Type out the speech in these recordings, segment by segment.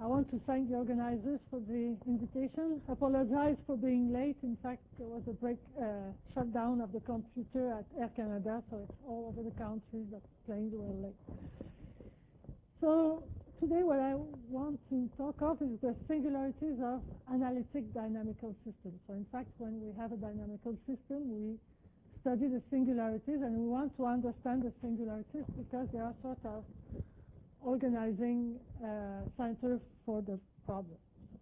I want to thank the organizers for the invitation. Apologize for being late. In fact, there was a shutdown of the computer at Air Canada, so it's all over the country that planes were late. So today what I want to talk of is the singularities of analytic dynamical systems. So in fact, when we have a dynamical system, we study the singularities, and we want to understand the singularities because they are sort of organizing center for the problem.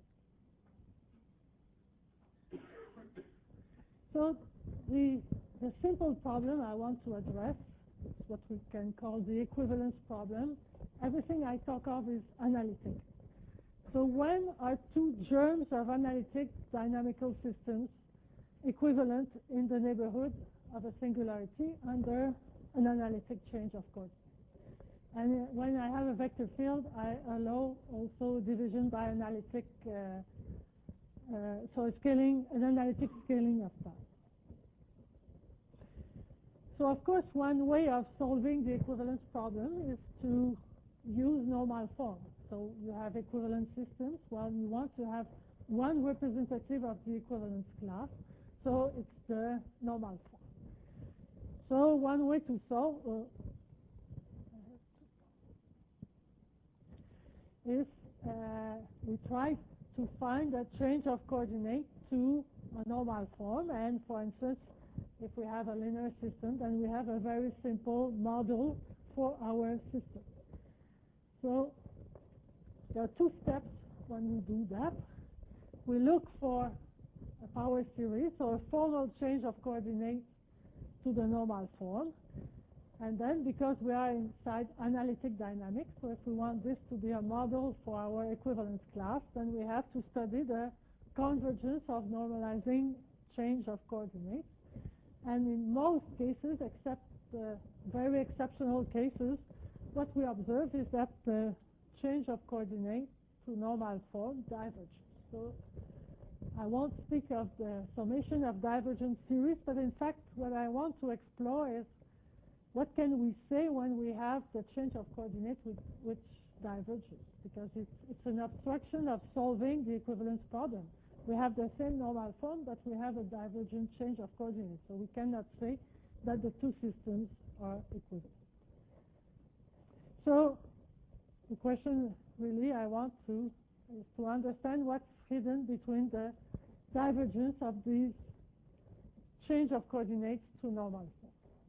So the simple problem I want to address is what we can call the equivalence problem. Everything I talk of is analytic. So when are two germs of analytic dynamical systems equivalent in the neighborhood of a singularity under an analytic change of coordinates? And when I have a vector field, I allow also division by analytic, so an analytic scaling of time. So of course, one way of solving the equivalence problem is to use normal form. So you have equivalent systems. Well, you want to have one representative of the equivalence class, so it's the normal form. So one way to solve is we try to find a change of coordinate to a normal form. And for instance, if we have a linear system, then we have a very simple model for our system. So there are two steps when we do that. We look for a power series, or a formal change of coordinates to the normal form. And then, because we are inside analytic dynamics, so if we want this to be a model for our equivalence class, then we have to study the convergence of normalizing change of coordinates. And in most cases, except the very exceptional cases, what we observe is that the change of coordinates to normal form diverges. So I won't speak of the summation of divergent series, but in fact, what I want to explore is what can we say when we have the change of coordinates which diverges? Because it's an abstraction of solving the equivalence problem. We have the same normal form, but we have a divergent change of coordinates. So we cannot say that the two systems are equivalent. So the question really I want is to understand what's hidden between the divergence of these change of coordinates to normal form.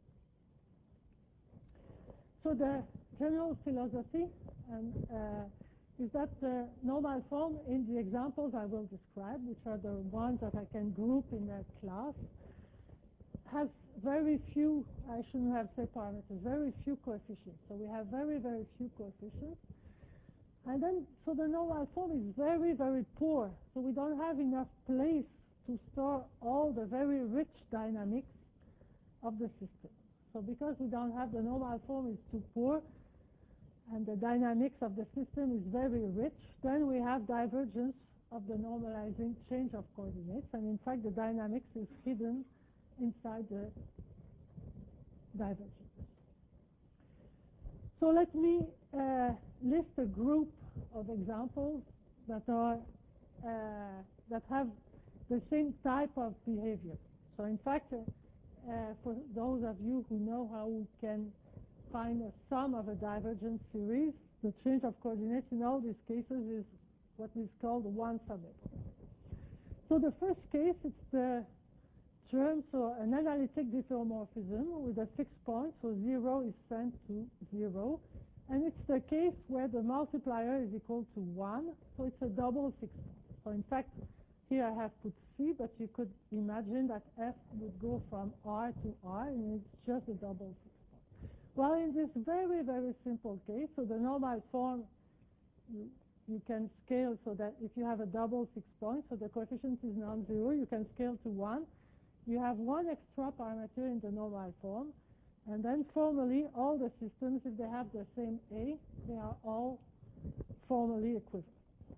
So the general philosophy is that the normal form in the examples I will describe, which are the ones that I can group in a class, has very few, I shouldn't have said parameters, very few coefficients. So we have very, very few coefficients. And then, so the normal form is very, very poor. So we don't have enough place to store all the very rich dynamics of the system. So because we don't have the normal form is too poor, and the dynamics of the system is very rich, then we have divergence of the normalizing change of coordinates. And in fact, the dynamics is hidden inside the divergence. So let me list a group of examples that are that have the same type of behavior. So in fact, for those of you who know how we can find a sum of a divergent series, the change of coordinates in all these cases is what is called one summit. So the first case, it's the germ, so an analytic diffeomorphism with a fixed point, so 0 is sent to 0. And it's the case where the multiplier is equal to 1, so it's a double fixed point. So in fact, here I have put C, but you could imagine that F would go from R to R, and it's just a double fixed point. Well, in this very, very simple case, so the normal form, you can scale so that if you have a double fixed point, so the coefficient is non-zero, you can scale to 1. You have one extra parameter in the normal form, and then formally all the systems, if they have the same A, they are all formally equivalent.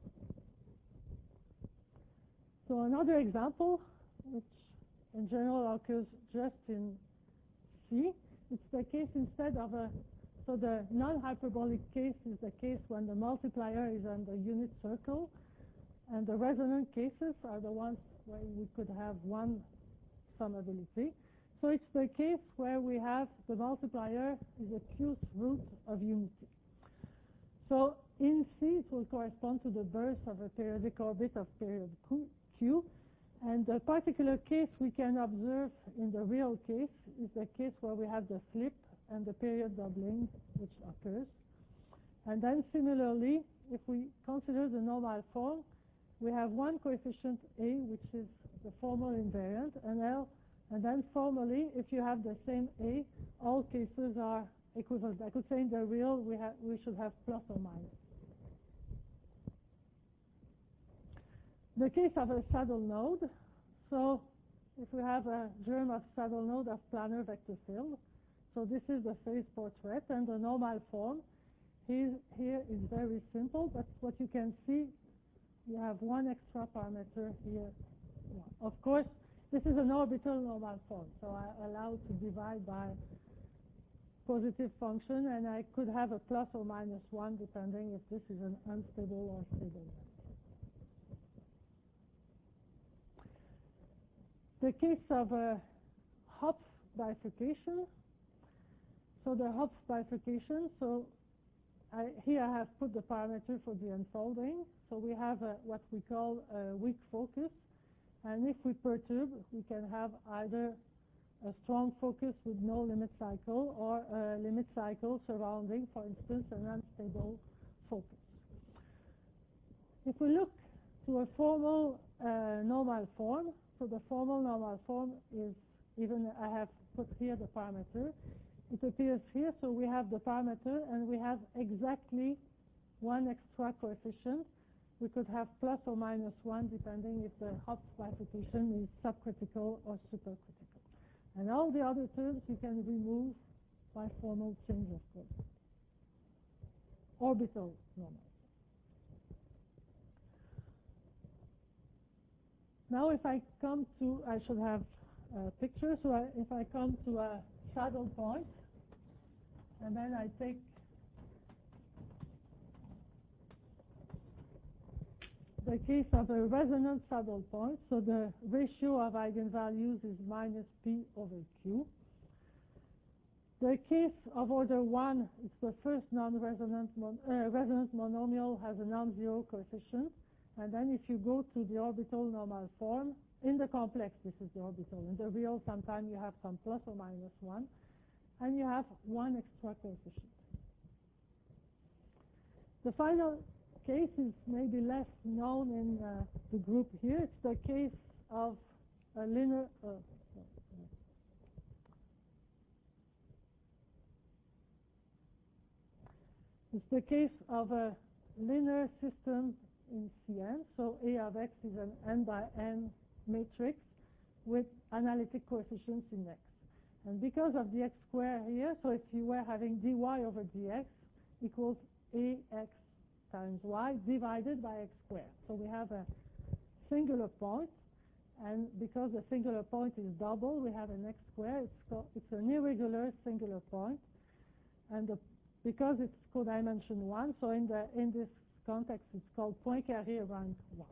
So another example, which in general occurs just in C, it's the case instead of a So the non-hyperbolic case is the case when the multiplier is on the unit circle, and the resonant cases are the ones where we could have one summability. So it's the case where we have the multiplier is a qth root of unity. So in C, it will correspond to the birth of a periodic orbit of period Q. And the particular case we can observe in the real case is the case where we have the flip and the period doubling which occurs. And then similarly, if we consider the normal form, we have one coefficient A, which is the formal invariant, and L. And then formally, if you have the same A, all cases are equivalent. I could say in the real, we should have plus or minus. The case of a saddle node. So if we have a germ of saddle node of planar vector field, so this is the phase portrait, and the normal form here is very simple, but what you can see, you have one extra parameter here. Of course, this is an orbital normal form, so I allow to divide by positive function, and I could have a plus or minus 1 depending if this is an unstable or stable vector. The case of a Hopf bifurcation. So the Hopf bifurcation, so here I have put the parameter for the unfolding. So we have what we call a weak focus. And if we perturb, we can have either a strong focus with no limit cycle or a limit cycle surrounding, for instance, an unstable focus. If we look to a formal normal form, so the formal normal form is, even I have put here the parameter, it appears here, so we have the parameter and we have exactly one extra coefficient. We could have plus or minus 1 depending if the Hopf bifurcation is subcritical or supercritical. And all the other terms you can remove by formal change of course. Orbital normal. Now if I come to, I should have a picture, so if I come to a saddle point, and then I take the case of a resonant saddle point, so the ratio of eigenvalues is minus p over q. The case of order 1, it's the first non-resonant resonant monomial has a non-zero coefficient, and then if you go to the orbital normal form, in the complex this is the orbital, in the real sometimes you have some plus or minus 1, and you have one extra coefficient. The final case is maybe less known in the group here. It's the case of a linear it's the case of a linear system in Cn. So A of x is an n by n matrix with analytic coefficients in x. And because of the x square here, so if you were having dy over dx equals ax times y divided by x squared. So we have a singular point, and because the singular point is double, we have an x squared. It's an irregular singular point, and because it's codimension 1, so in this context it's called Poincaré rank 1.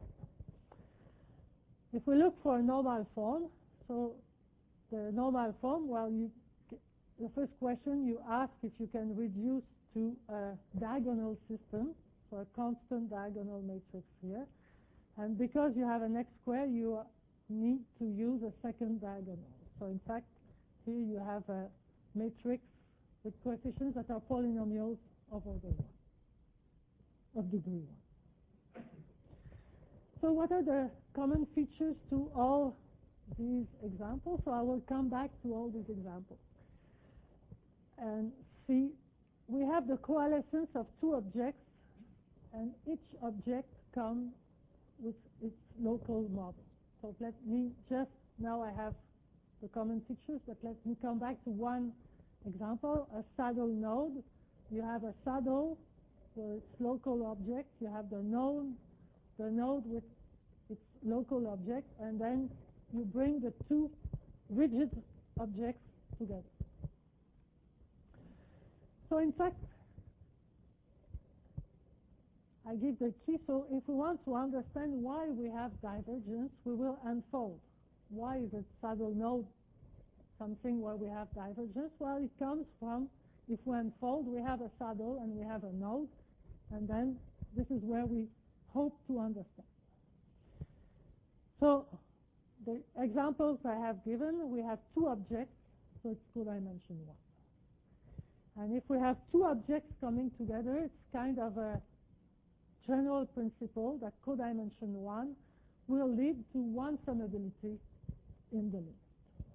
If we look for a normal form, so the normal form, well, the first question you ask if you can reduce to a diagonal system, so a constant diagonal matrix here. And because you have an x squared, you need to use a second diagonal. So in fact, here you have a matrix with coefficients that are polynomials of order 1, of degree 1. So what are the common features to all these examples? So I will come back to all these examples. And see, we have the coalescence of two objects, and each object comes with its local model. So let me just, now I have the common features, but let me come back to one example, a saddle node. You have a saddle with its local object, you have the node with its local object, and then you bring the two rigid objects together. So So in fact, I give the key. So if we want to understand why we have divergence, we will unfold. Why is a saddle node something where we have divergence? Well, it comes from, if we unfold, we have a saddle and we have a node, and then this is where we hope to understand. So the examples I have given, we have two objects, so it's codimension 1. And if we have two objects coming together, it's kind of a general principle that codimension 1 will lead to one summability in the limit.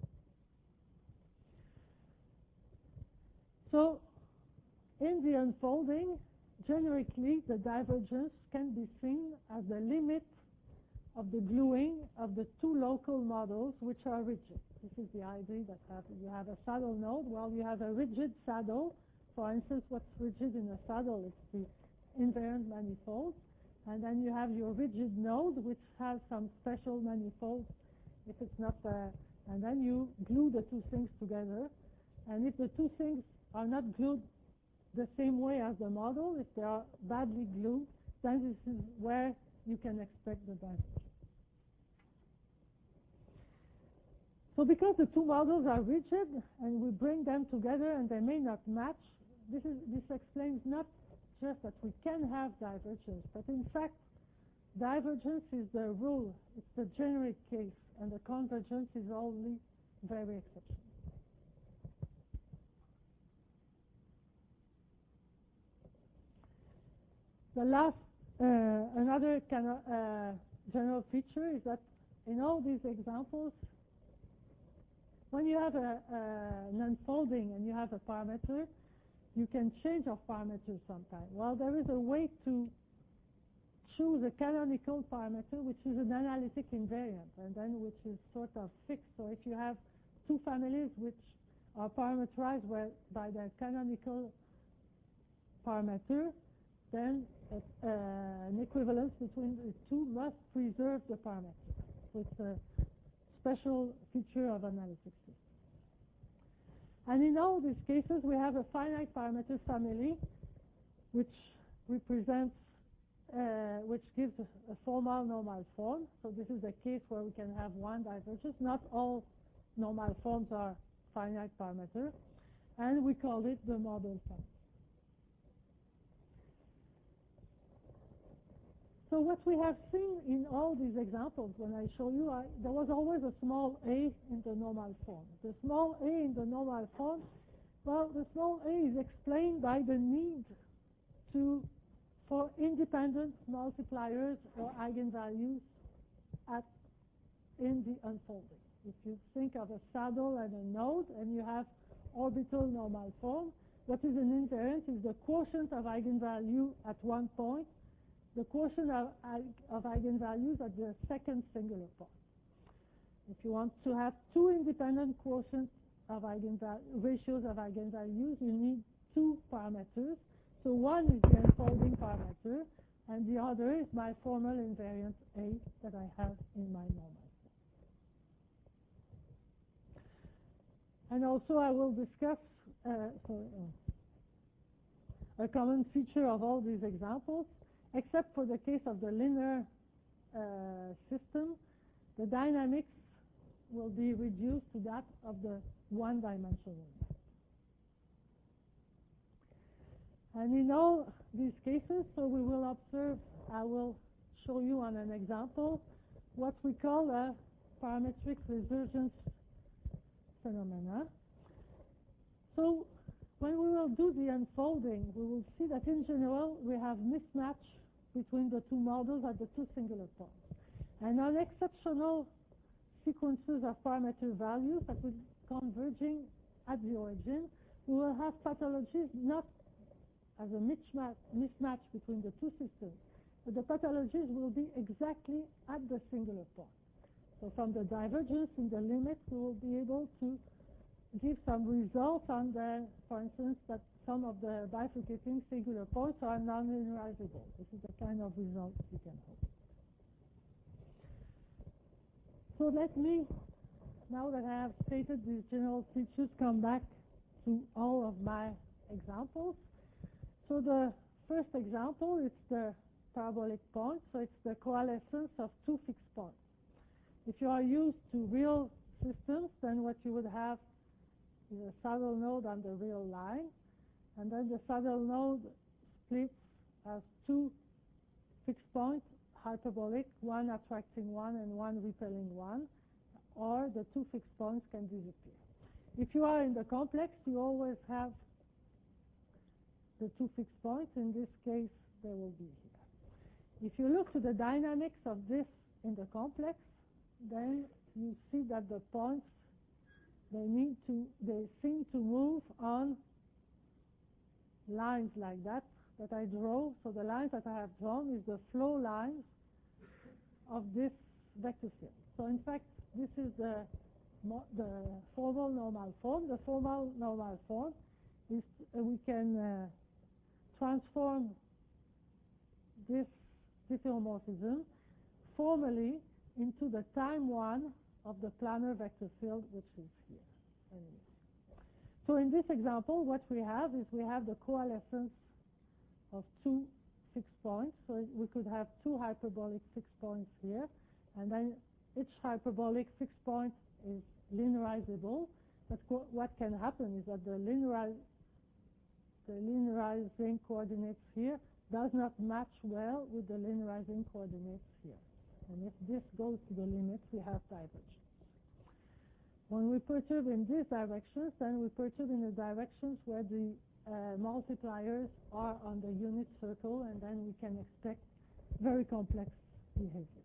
So in the unfolding, generically, the divergence can be seen as the limit of the gluing of the two local models which are rigid. This is the idea that you have a saddle node. Well, you have a rigid saddle. For instance, what's rigid in a saddle is the invariant manifold. And then you have your rigid node, which has some special manifold if it's not and then you glue the two things together. And if the two things are not glued the same way as the model, if they are badly glued, then this is where you can expect the divergence. So because the two models are rigid and we bring them together and they may not match, this explains not just that we can have divergence, but in fact divergence is the rule, it's the generic case, and the convergence is only very exceptional. The last, another kind of general feature is that in all these examples, when you have an unfolding and you have a parameter, you can change of parameters sometime. Well, there is a way to choose a canonical parameter, which is an analytic invariant, and then which is sort of fixed. So if you have two families which are parameterized by their canonical parameter, then an equivalence between the two must preserve the parameter. So it's a special feature of analytic systems. And in all these cases, we have a finite parameter family, which represents, which gives a formal normal form. So this is a case where we can have one divergence. Not all normal forms are finite parameter, and we call it the model family. So what we have seen in all these examples, when I show you, there was always a small a in the normal form. The small a in the normal form, well, the small a is explained by the need for independent multipliers or eigenvalues in the unfolding. If you think of a saddle and a node, and you have orbital normal form, what is an invariant is the quotient of eigenvalue at one point, the quotient of eigenvalues at the second singular point. If you want to have two independent quotients of ratios of eigenvalues, you need two parameters. So one is the unfolding parameter, and the other is my formal invariant A that I have in my normal form. And also I will discuss a common feature of all these examples. Except for the case of the linear system, the dynamics will be reduced to that of the one-dimensional. And in all these cases, so we will observe, I will show you on an example, what we call a parametric resurgence phenomena. So when we will do the unfolding, we will see that in general we have mismatch between the two models at the two singular points. And on exceptional sequences of parameter values that will converging at the origin, we will have pathologies not as a mismatch between the two systems, but the pathologies will be exactly at the singular point. So from the divergence in the limit, we will be able to give some results on the, for instance, that some of the bifurcating singular points are non-linearizable. This is the kind of result you can hope. So let me, now that I have stated these general features, come back to all of my examples. So the first example is the parabolic point, so it's the coalescence of two fixed points. If you are used to real systems, then what you would have is a saddle node on the real line, and then the saddle node splits as two fixed points, hyperbolic, one attracting one and one repelling one, or the two fixed points can disappear. If you are in the complex, you always have the two fixed points. In this case, they will be here. If you look to the dynamics of this in the complex, then you see that the points, they seem to move on lines like that I draw. So the lines that I have drawn is the flow lines of this vector field. So in fact, this is the formal normal form. The formal normal form is we can transform this diffeomorphism formally into the time one of the planar vector field, which is here. So in this example, what we have is we have the coalescence of two fixed points. So we could have two hyperbolic fixed points here, and then each hyperbolic fixed point is linearizable. But what can happen is that the linearizing coordinates here does not match well with the linearizing coordinates here. And if this goes to the limit, we have divergence. When we perturb in these directions, then we perturb in the directions where the multipliers are on the unit circle, and then we can expect very complex behavior.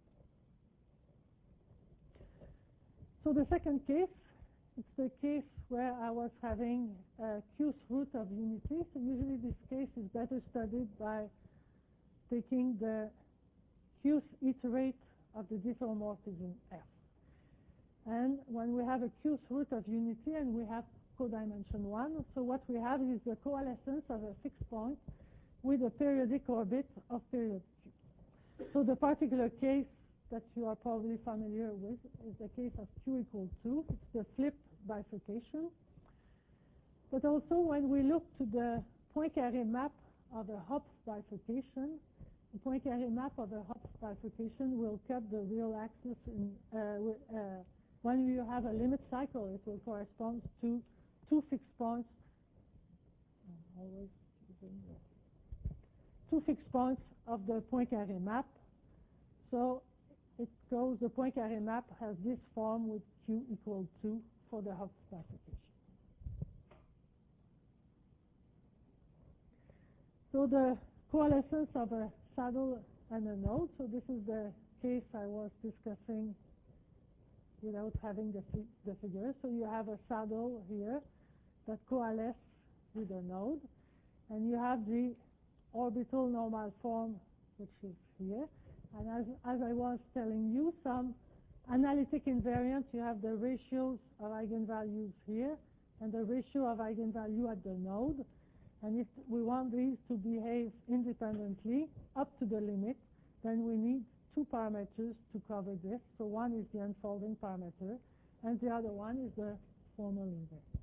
So the second case, it's the case where I was having a Q's root of unity. So usually this case is better studied by taking the Q's iterate of the diffeomorphism F. And when we have a Q's root of unity and we have codimension 1, so what we have is the coalescence of a fixed point with a periodic orbit of period Q. So the particular case that you are probably familiar with is the case of Q equal 2. It's the flipped bifurcation. But also when we look to the Poincaré map of a Hopf bifurcation, the Poincaré map of a Hopf bifurcation will cut the real axis in, when you have a limit cycle, it will correspond to two fixed points, two fixed points of the Poincaré map. So it goes, the Poincaré map has this form with Q equal 2 for the Hopf bifurcation. So the coalescence of a saddle and a node, so this is the case I was discussing without having the figure. So you have a saddle here that coalesces with a node, and you have the orbital normal form, which is here. And as I was telling you, some analytic invariants, you have the ratios of eigenvalues here and the ratio of eigenvalue at the node. And if we want these to behave independently up to the limit, then we need two parameters to cover this. So one is the unfolding parameter, and the other one is the formal invariant.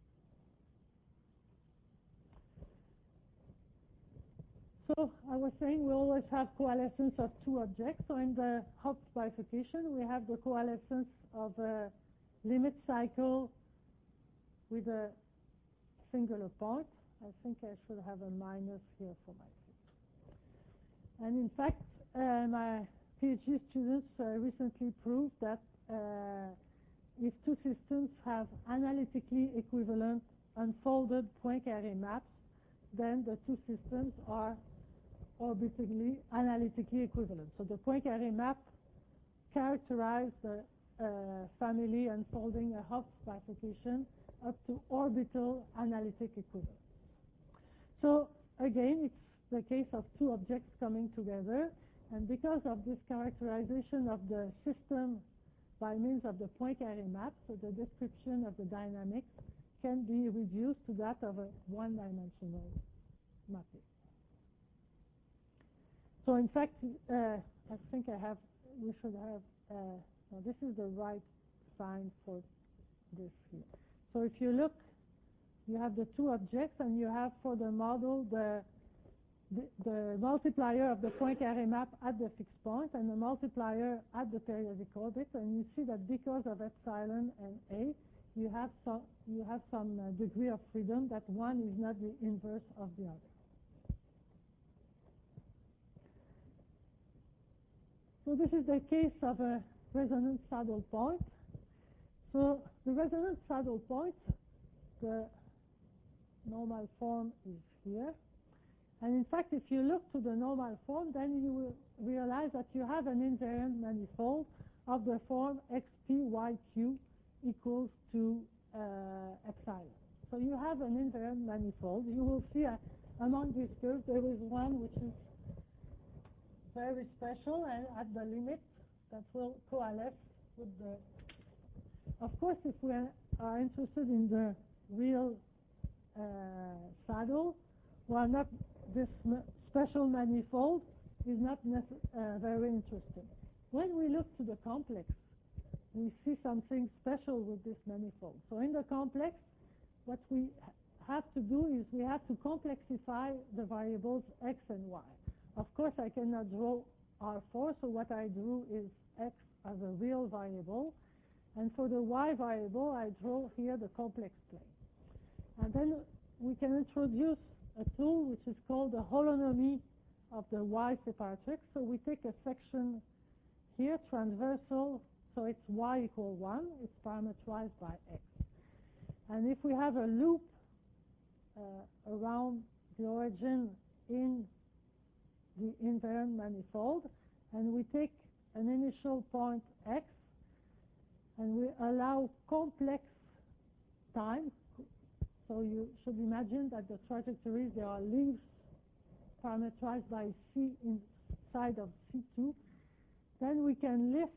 So I was saying we always have coalescence of two objects. So in the Hopf bifurcation, we have the coalescence of a limit cycle with a singular point. I think I should have a minus here for my thing. And in fact, my PhD students recently proved that if two systems have analytically equivalent unfolded Poincaré maps, then the two systems are orbitally analytically equivalent. So the Poincaré map characterizes the family unfolding a Hopf bifurcation up to orbital analytic equivalence. So again, it's the case of two objects coming together, and because of this characterization of the system by means of the Poincaré map, so the description of the dynamics can be reduced to that of a one-dimensional mapping. So in fact, I think we should have, no, this is the right sign for this here. So if you look you have the two objects, and you have for the model the multiplier of the Poincaré map at the fixed point and the multiplier at the periodic orbit, and you see that because of epsilon and a, you have some degree of freedom that one is not the inverse of the other. So this is the case of a resonant saddle point. So the resonant saddle point, the normal form is here. And in fact, if you look to the normal form, then you will realize that you have an invariant manifold of the form xpyq equals to epsilon. So you have an invariant manifold. You will see among these curves there is one which is very special, and at the limit that will coalesce with the... Of course, if we are interested in the real saddle, well, not this special manifold is not very interesting. When we look to the complex, we see something special with this manifold. So in the complex, what we have to do is we have to complexify the variables x and y. Of course, I cannot draw R4, so what I drew is x as a real variable. And for the y variable, I draw here the complex plane. And then we can introduce a tool which is called the holonomy of the y separatrix. So we take a section here, transversal, so it's y equal 1. It's parametrized by x. And if we have a loop around the origin in the invariant manifold, and we take an initial point x, and we allow complex time. So you should imagine that the trajectories, there are leaves parameterized by c inside of C2. Then we can lift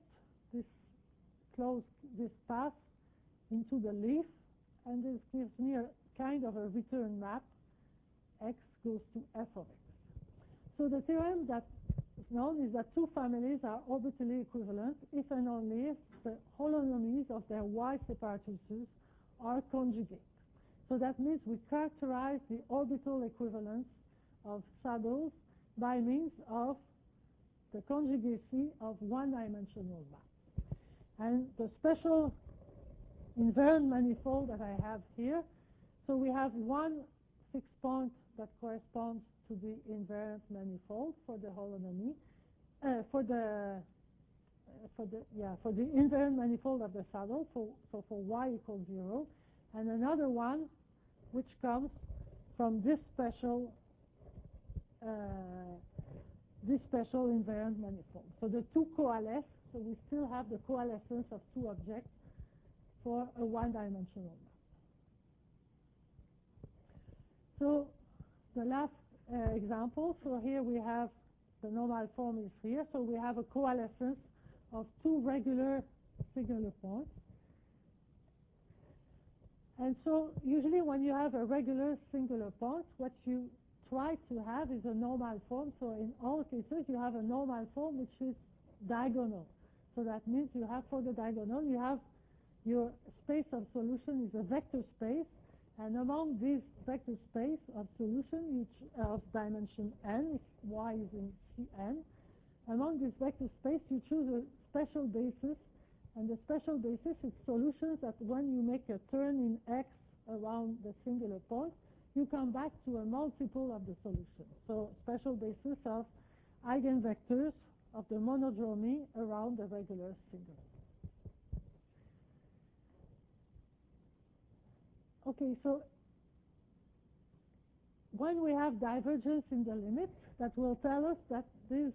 this path into the leaf, and this gives me a kind of a return map. X goes to f of x. So the theorem that is known is that two families are orbitally equivalent if and only if the holonomies of their y separatrices are conjugate. So that means we characterize the orbital equivalence of saddles by means of the conjugacy of one-dimensional map. And the special invariant manifold that I have here, so we have one fixed point that corresponds to the invariant manifold for the holonomy, for the invariant manifold of the saddle, so for y equals 0, and another one which comes from this special invariant manifold. So the two coalesce, so we still have the coalescence of two objects for a one-dimensional map. So the last example, so here we have the normal form is here, so we have a coalescence of two regular singular points. And so usually when you have a regular singular point, what you try to have is a normal form. So in all cases you have a normal form which is diagonal. So that means you have, for the diagonal, you have your space of solution is a vector space, and among this vector space of solution of dimension n, if y is in Cn, among this vector space you choose a special basis, and the special basis is solutions that when you make a turn in x around the singular point, you come back to a multiple of the solution. So special basis of eigenvectors of the monodromy around the regular singular. Okay, so when we have divergence in the limit, that will tell us that these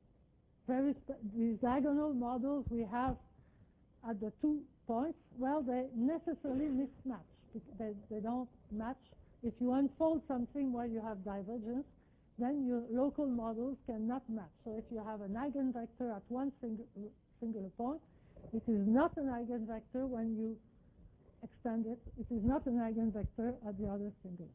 diagonal models we have at the 2 points, well, they necessarily mismatch. They don't match. If you unfold something where you have divergence, then your local models cannot match. So if you have an eigenvector at one singular point, it is not an eigenvector when you extend it. It is not an eigenvector at the other singular.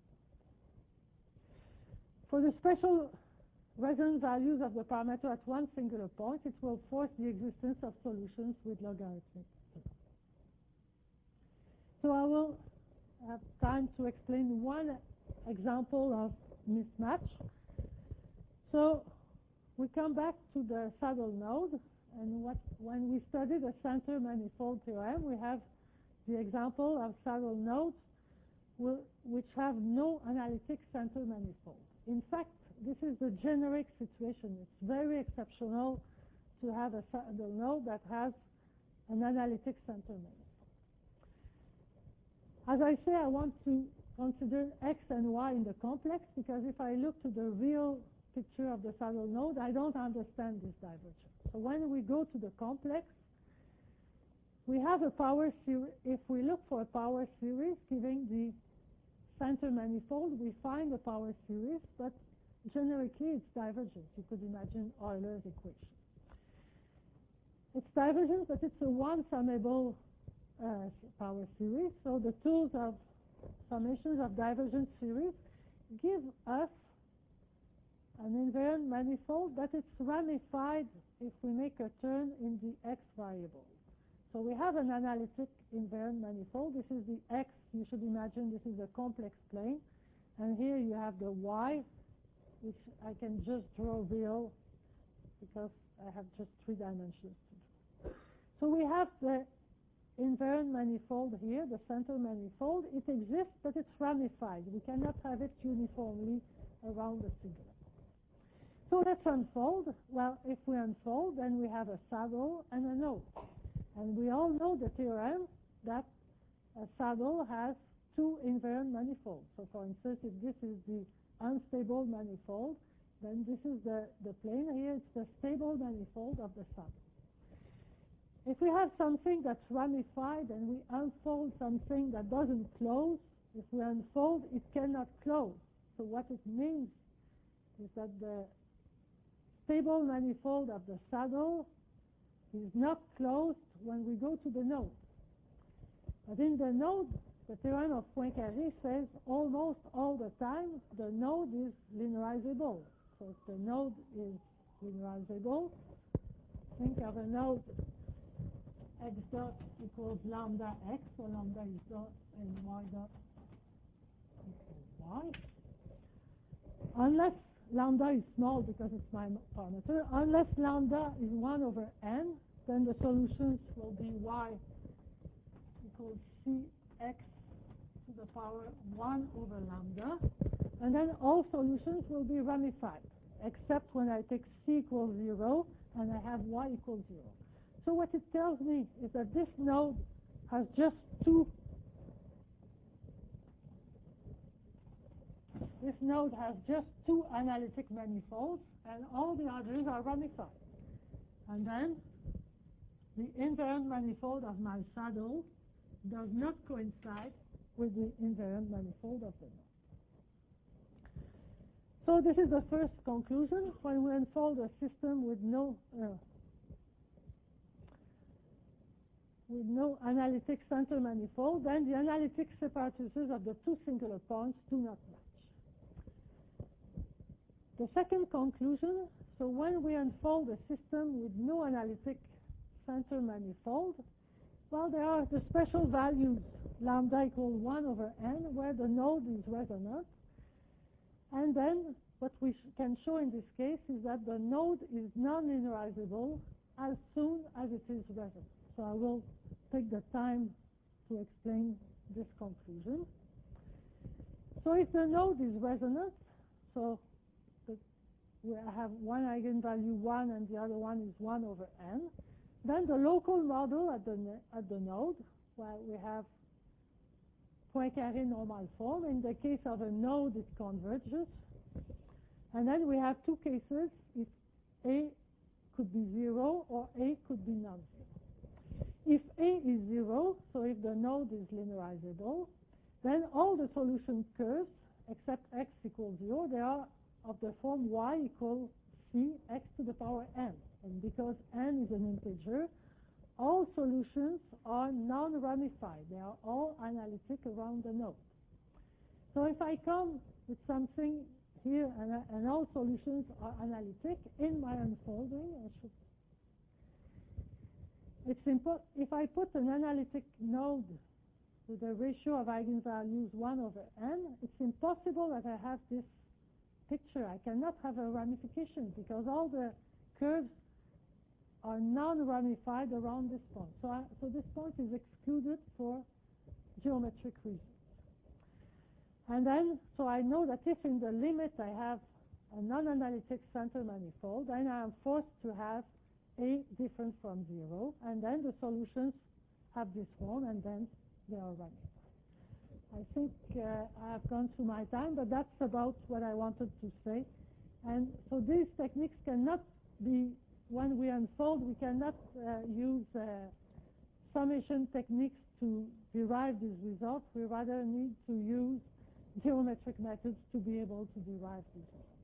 For the special resonance values of the parameter at one singular point, it will force the existence of solutions with logarithmic. So I will have time to explain one example of mismatch. So we come back to the saddle node, and when we study the center manifold theorem, we have the example of saddle nodes which have no analytic center manifold. In fact, this is the generic situation. It's very exceptional to have a saddle node that has an analytic center manifold. As I say, I want to consider x and y in the complex, because if I look to the real picture of the saddle node, I don't understand this divergence. So when we go to the complex, we have a power series. If we look for a power series giving the center manifold, we find a power series, but generically it's divergent. You could imagine Euler's equation. It's divergent, but it's a one-summable power series. So the tools of summations of divergent series give us an invariant manifold, but it's ramified if we make a turn in the x variable. So we have an analytic invariant manifold. This is the x. You should imagine this is a complex plane. And here you have the y, which I can just draw real because I have just 3 dimensions to draw. So we have the invariant manifold here, the center manifold. It exists, but it's ramified. We cannot have it uniformly around the singular. So let's unfold. Well, if we unfold, then we have a saddle and a node. And we all know the theorem that a saddle has 2 invariant manifolds. So for instance, if this is the unstable manifold, then this is the plane here. It's the stable manifold of the saddle. If we have something that's ramified and we unfold something that doesn't close, if we unfold, it cannot close. So what it means is that the stable manifold of the saddle is not closed when we go to the node. But in the node, the theorem of Poincaré says almost all the time the node is linearizable. So if the node is linearizable, think of a node x dot equals lambda x, so lambda is dot and y dot equals y. Unless lambda is small because it's my parameter, unless lambda is 1 over n, then the solutions will be y equals cx to the power 1 over lambda, and then all solutions will be ramified, except when I take c equals 0 and I have y equals 0. So what it tells me is that this node has just 2. This node has just 2 analytic manifolds, and all the others are ramified. And then the invariant manifold of my saddle does not coincide with the invariant manifold of the node. So this is the first conclusion. When we unfold a system with no analytic center manifold, then the analytic separatices of the 2 singular points do not match. The second conclusion, so when we unfold a system with no analytic center manifold, well, there are the special values, lambda equals 1 over n, where the node is resonant. And then what we can show in this case is that the node is non-linearizable as soon as it is resonant. So I will take the time to explain this conclusion. So if the node is resonant, so we have one eigenvalue 1 and the other one is 1 over n, then the local model at the node, well, we have Poincaré normal form. In the case of a node, it converges. And then we have 2 cases, if A could be 0 or A could be non-zero. If A is 0, so if the node is linearizable, then all the solution curves, except x equals 0, they are of the form y equals c x to the power n. And because n is an integer, all solutions are non-ramified. They are all analytic around the node. So if I come with something here and all solutions are analytic in my unfolding, it's simple. If I put an analytic node with the ratio of eigenvalues 1 over n, it's impossible that I have this picture. I cannot have a ramification because all the curves are non-ramified around this point. So this point is excluded for geometric reasons. And then, so I know that if in the limit I have a non-analytic center manifold, then I am forced to have A different from 0, and then the solutions have this form, and then they are running. I think I have gone through my time, but that's about what I wanted to say. And so these techniques cannot be, when we unfold, we cannot use summation techniques to derive these results. We rather need to use geometric methods to be able to derive these results.